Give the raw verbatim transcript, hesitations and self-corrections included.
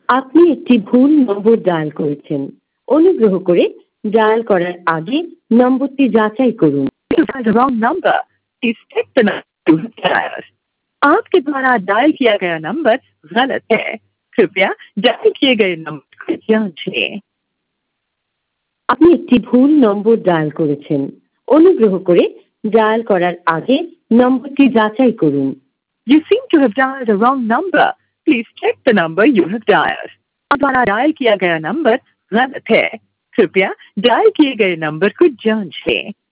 আপনি একটি ভুল নম্বর ডায়াল করেছেন। অনুগ্রহ করে ডায়াল করার আগে নম্বরটি যাচাই করুন। You dialed the wrong number. Please check the number you have dialed. आपके द्वारा डायल किया गया नंबर गलत है। कृपया डायल किए गए नंबर को जांच लें। আপনি একটি ভুল নম্বর ডায়াল করেছেন। অনুগ্রহ করে ডায়াল করার আগে নম্বরটি যাচাই করুন। You seem to have dialed the wrong number. Please check the number you have dialed. आपके द्वारा डायल किया गया नंबर गलत है। कृपया डायल किए गए नंबर को जांच लें।